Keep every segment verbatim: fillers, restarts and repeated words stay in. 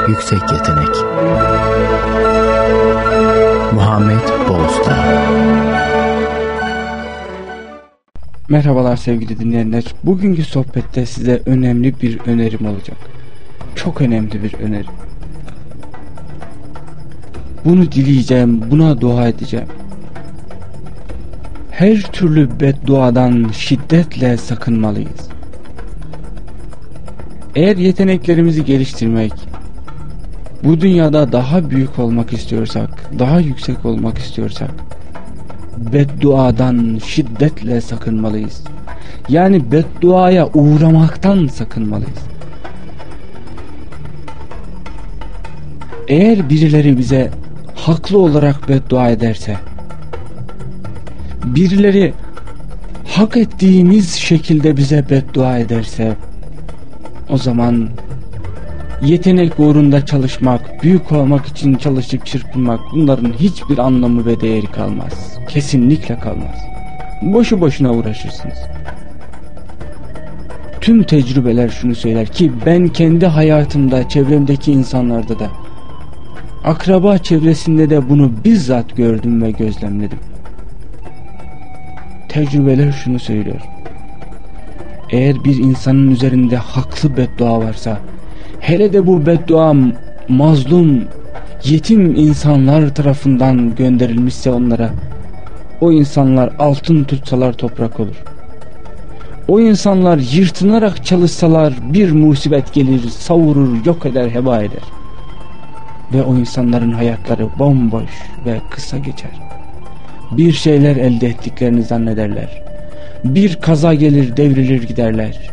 Yüksek Yetenek. Muhammed Bozda. Merhabalar sevgili dinleyenler. Bugünkü sohbette size önemli bir önerim olacak. Çok önemli bir öneri. Bunu dileyeceğim, buna dua edeceğim. Her türlü bedduadan şiddetle sakınmalıyız. Eğer yeteneklerimizi geliştirmek, bu dünyada daha büyük olmak istiyorsak, daha yüksek olmak istiyorsak, bedduadan şiddetle sakınmalıyız. Yani bedduaya uğramaktan sakınmalıyız. Eğer birileri bize haklı olarak beddua ederse, birileri hak ettiğimiz şekilde bize beddua ederse, o zaman yetenek uğrunda çalışmak, büyük olmak için çalışıp çırpınmak, bunların hiçbir anlamı ve değeri kalmaz. Kesinlikle kalmaz. Boşu boşuna uğraşırsınız. Tüm tecrübeler şunu söyler ki ben kendi hayatımda, çevremdeki insanlarda da, akraba çevresinde de bunu bizzat gördüm ve gözlemledim. Tecrübeler şunu söylüyor. Eğer bir insanın üzerinde haklı beddua varsa, hele de bu beddua mazlum, yetim insanlar tarafından gönderilmişse onlara, o insanlar altın tutsalar toprak olur. O insanlar yırtınarak çalışsalar bir musibet gelir, savurur, yok eder, heba eder. Ve o insanların hayatları bomboş ve kısa geçer. Bir şeyler elde ettiklerini zannederler. Bir kaza gelir, devrilir giderler.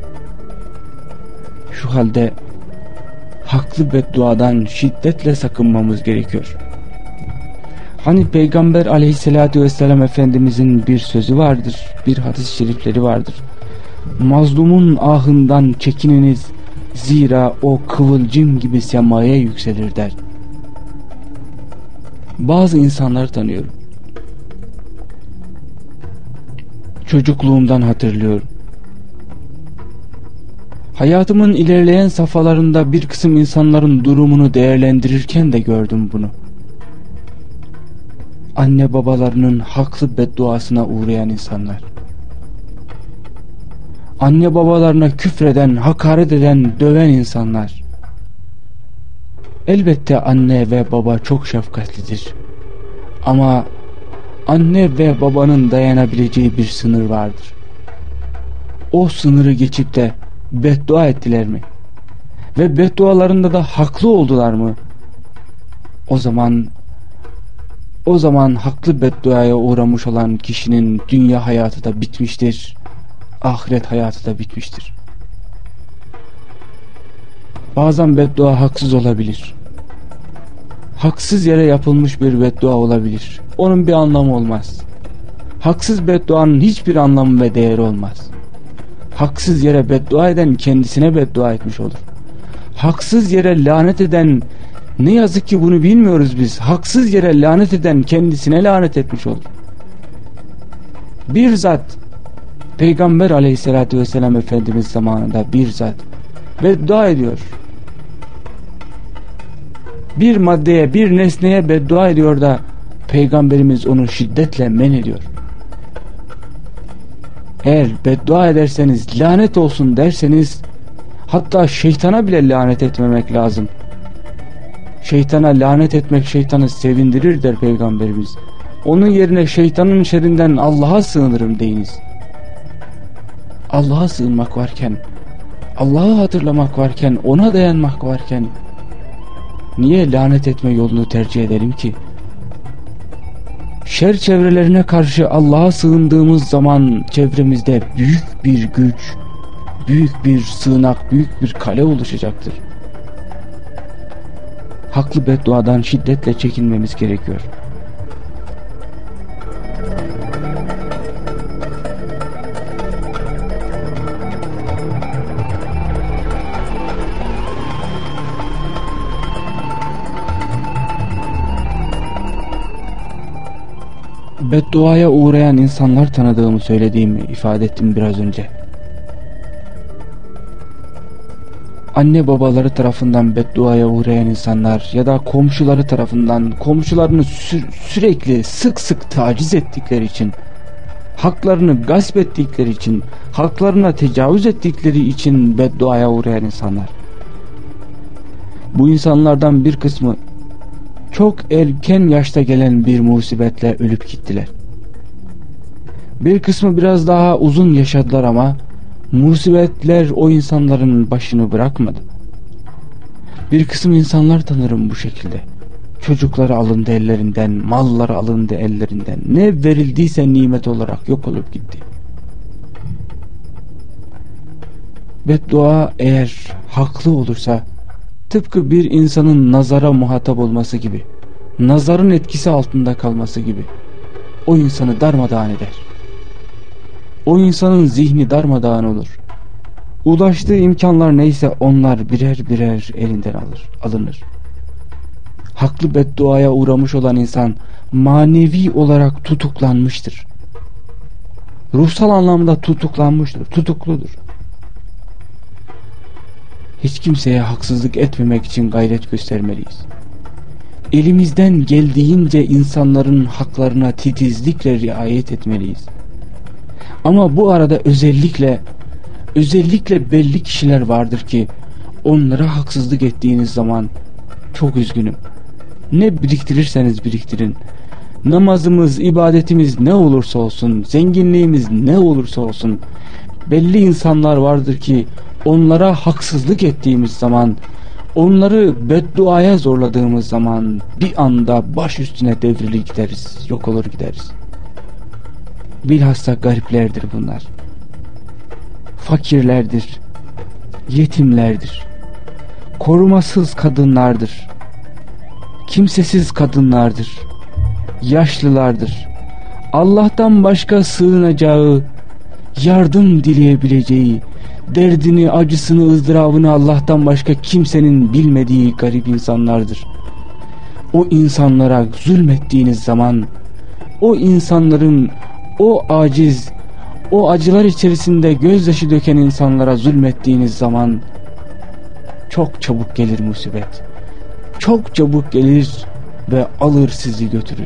Şu halde haklı bedduadan şiddetle sakınmamız gerekiyor. Hani Peygamber aleyhissalatü vesselam Efendimizin bir sözü vardır, bir hadis-i şerifleri vardır. Mazlumun ahından çekininiz, zira o kıvılcım gibi semaya yükselir der. Bazı insanları tanıyorum. Çocukluğumdan hatırlıyorum. Hayatımın ilerleyen safhalarında bir kısım insanların durumunu değerlendirirken de gördüm bunu. Anne babalarının haklı bedduasına uğrayan insanlar. Anne babalarına küfreden, hakaret eden, döven insanlar. Elbette anne ve baba çok şefkatlidir. Ama anne ve babanın dayanabileceği bir sınır vardır. O sınırı geçip de beddua ettiler mi? Ve beddualarında da haklı oldular mı? O zaman o zaman haklı bedduaya uğramış olan kişinin dünya hayatı da bitmiştir. Ahiret hayatı da bitmiştir. Bazen beddua haksız olabilir. Haksız yere yapılmış bir beddua olabilir. Onun bir anlamı olmaz. Haksız bedduanın hiçbir anlamı ve değeri olmaz. Haksız yere beddua eden kendisine beddua etmiş olur. Haksız yere lanet eden, ne yazık ki bunu bilmiyoruz biz, haksız yere lanet eden kendisine lanet etmiş olur. Bir zat Peygamber aleyhissalatü vesselam Efendimiz zamanında bir zat beddua ediyor. Bir maddeye, bir nesneye beddua ediyor da Peygamberimiz onu şiddetle men ediyor. Eğer beddua ederseniz, lanet olsun derseniz, hatta şeytana bile lanet etmemek lazım. Şeytana lanet etmek şeytanı sevindirir der Peygamberimiz. Onun yerine şeytanın şerrinden Allah'a sığınırım deyiniz. Allah'a sığınmak varken, Allah'ı hatırlamak varken, ona dayanmak varken niye lanet etme yolunu tercih edelim ki? Şer çevrelerine karşı Allah'a sığındığımız zaman çevremizde büyük bir güç, büyük bir sığınak, büyük bir kale oluşacaktır. Haklı bedduadan şiddetle çekinmemiz gerekiyor. Bedduaya uğrayan insanlar tanıdığımı söylediğimi ifade ettim biraz önce. anne babaları tarafından bedduaya uğrayan insanlar ya da komşuları tarafından komşularını sü sürekli sık sık taciz ettikleri için, haklarını gasp ettikleri için, haklarına tecavüz ettikleri için bedduaya uğrayan insanlar. Bu insanlardan bir kısmı çok erken yaşta gelen bir musibetle ölüp gittiler. Bir kısmı biraz daha uzun yaşadılar ama musibetler o insanların başını bırakmadı. Bir kısım insanlar tanırım bu şekilde. Çocukları alındı ellerinden, malları alındı ellerinden. Ne verildiyse nimet olarak yok olup gitti. Beddua eğer haklı olursa, tıpkı bir insanın nazara muhatap olması gibi, nazarın etkisi altında kalması gibi, o insanı darmadağın eder. O insanın zihni darmadağın olur. Ulaştığı imkanlar neyse onlar birer birer elinden alır, alınır. Haklı bedduaya uğramış olan insan manevi olarak tutuklanmıştır. Ruhsal anlamda tutuklanmıştır, tutukludur. Hiç kimseye haksızlık etmemek için gayret göstermeliyiz. Elimizden geldiğince insanların haklarına titizlikle riayet etmeliyiz. Ama bu arada özellikle özellikle belli kişiler vardır ki onlara haksızlık ettiğiniz zaman çok üzgünüm. Ne biriktirirseniz biriktirin, namazımız, ibadetimiz ne olursa olsun, zenginliğimiz ne olursa olsun, belli insanlar vardır ki onlara haksızlık ettiğimiz zaman, onları bedduaya zorladığımız zaman bir anda baş üstüne devrilir gideriz, yok olur gideriz. Bilhassa gariplerdir bunlar. Fakirlerdir, yetimlerdir, korumasız kadınlardır, kimsesiz kadınlardır, yaşlılardır. Allah'tan başka sığınacağı, yardım dileyebileceği, derdini, acısını, ızdırabını Allah'tan başka kimsenin bilmediği garip insanlardır. O insanlara zulmettiğiniz zaman, o insanların, o aciz, o acılar içerisinde gözyaşı döken insanlara zulmettiğiniz zaman çok çabuk gelir musibet. Çok çabuk gelir ve alır sizi götürür.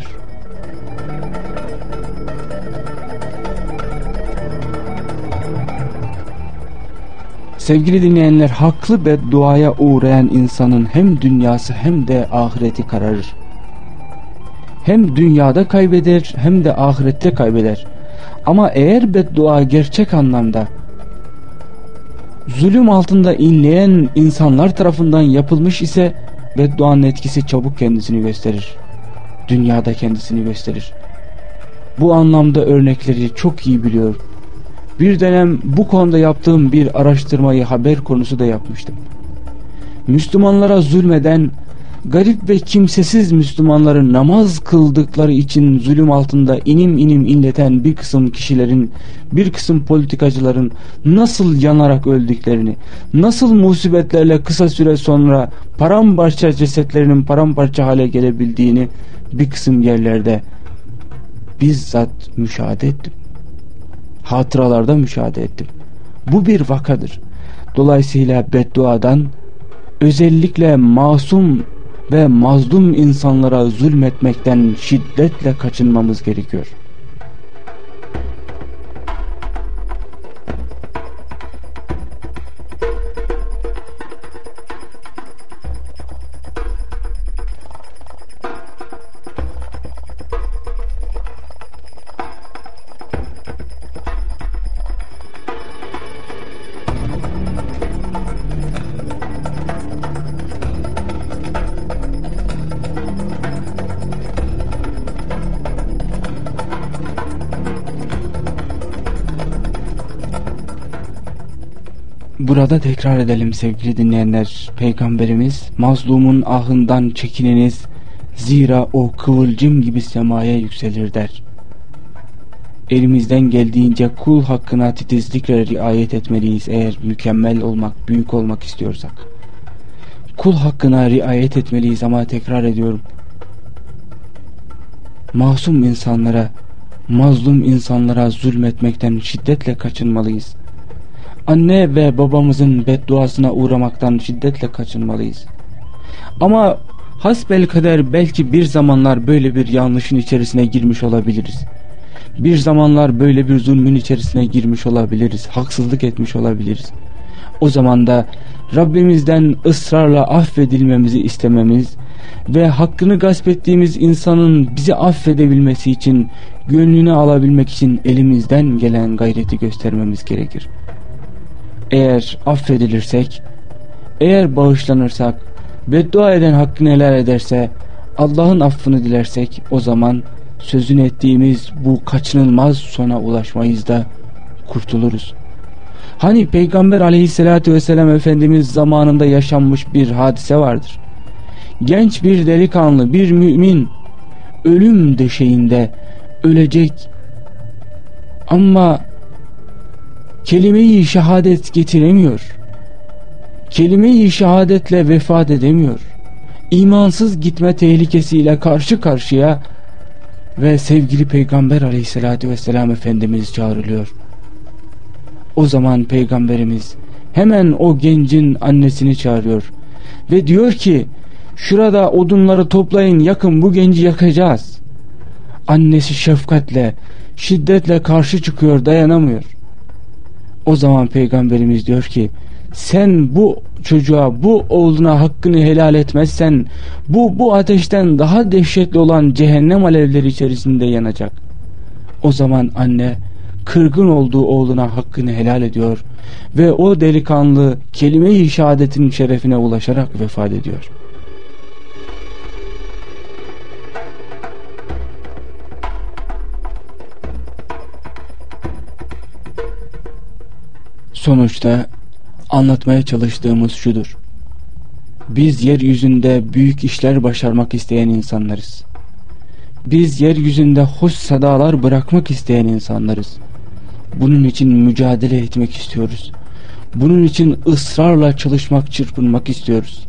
Sevgili dinleyenler, haklı bedduaya uğrayan insanın hem dünyası hem de ahireti kararır. Hem dünyada kaybeder hem de ahirette kaybeder. Ama eğer beddua gerçek anlamda zulüm altında inleyen insanlar tarafından yapılmış ise bedduanın etkisi çabuk kendisini gösterir. Dünyada kendisini gösterir. Bu anlamda örnekleri çok iyi biliyor. Bir dönem bu konuda yaptığım bir araştırmayı haber konusu da yapmıştım. Müslümanlara zulmeden, garip ve kimsesiz Müslümanları namaz kıldıkları için zulüm altında inim inim inleten bir kısım kişilerin, bir kısım politikacıların nasıl yanarak öldüklerini, nasıl musibetlerle kısa süre sonra paramparça cesetlerinin paramparça hale gelebildiğini bir kısım yerlerde bizzat müşahede ettim. Hatıralarda müşahede ettim. Bu bir vakadır. Dolayısıyla bedduadan, özellikle masum ve mazlum insanlara zulmetmekten şiddetle kaçınmamız gerekiyor. Burada tekrar edelim sevgili dinleyenler. Peygamberimiz, mazlumun ahından çekininiz, zira o kıvılcım gibi semaya yükselir der. Elimizden geldiğince kul hakkına titizlikle riayet etmeliyiz eğer mükemmel olmak, büyük olmak istiyorsak. Kul hakkına riayet etmeliyiz ama tekrar ediyorum, masum insanlara, mazlum insanlara zulmetmekten şiddetle kaçınmalıyız. anne ve babamızın bedduasına uğramaktan şiddetle kaçınmalıyız. Ama hasbelkader belki bir zamanlar böyle bir yanlışın içerisine girmiş olabiliriz. Bir zamanlar böyle bir zulmün içerisine girmiş olabiliriz. Haksızlık etmiş olabiliriz. O zaman da Rabbimizden ısrarla affedilmemizi istememiz ve hakkını gasp ettiğimiz insanın bizi affedebilmesi için, gönlünü alabilmek için elimizden gelen gayreti göstermemiz gerekir. Eğer affedilirsek, eğer bağışlanırsak, beddua eden hakkını helal ederse, Allah'ın affını dilersek, o zaman sözünü ettiğimiz bu kaçınılmaz sona ulaşmayız da kurtuluruz. Hani Peygamber aleyhissalatü vesselam Efendimiz zamanında yaşanmış bir hadise vardır. Genç bir delikanlı, bir mümin ölüm döşeğinde ölecek ama kelime-i şehadet getiremiyor. Kelime-i şehadetle vefat edemiyor. İmansız gitme tehlikesiyle karşı karşıya ve sevgili Peygamber aleyhissalatü vesselam Efendimiz çağrılıyor. O zaman Peygamberimiz hemen o gencin annesini çağırıyor ve diyor ki, şurada odunları toplayın, yakın, bu genci yakacağız. Annesi şefkatle, şiddetle karşı çıkıyor, dayanamıyor. O zaman Peygamberimiz diyor ki, sen bu çocuğa, bu oğluna hakkını helal etmezsen bu bu ateşten daha dehşetli olan cehennem alevleri içerisinde yanacak. O zaman anne kırgın olduğu oğluna hakkını helal ediyor ve o delikanlı kelime-i şehadetin şerefine ulaşarak vefat ediyor. Sonuçta anlatmaya çalıştığımız şudur: biz yeryüzünde büyük işler başarmak isteyen insanlarız. Biz yeryüzünde hoş sadalar bırakmak isteyen insanlarız. Bunun için mücadele etmek istiyoruz. Bunun için ısrarla çalışmak, çırpınmak istiyoruz.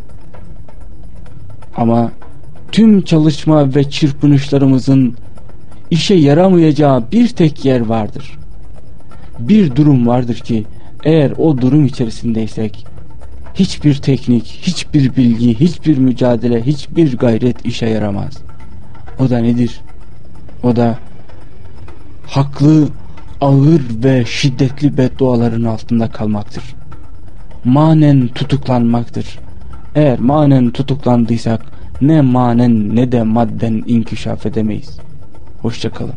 Ama tüm çalışma ve çırpınışlarımızın işe yaramayacağı bir tek yer vardır. Bir durum vardır ki eğer o durum içerisindeysek hiçbir teknik, hiçbir bilgi, hiçbir mücadele, hiçbir gayret işe yaramaz. O da nedir? O da haklı, ağır ve şiddetli bedduaların altında kalmaktır. Manen tutuklanmaktır. Eğer manen tutuklandıysak ne manen ne de madden inkişaf edemeyiz. Hoşça kalın.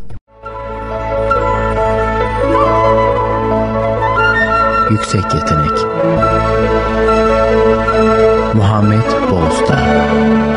Yüksek Yetenek Muhammed Bozdağ.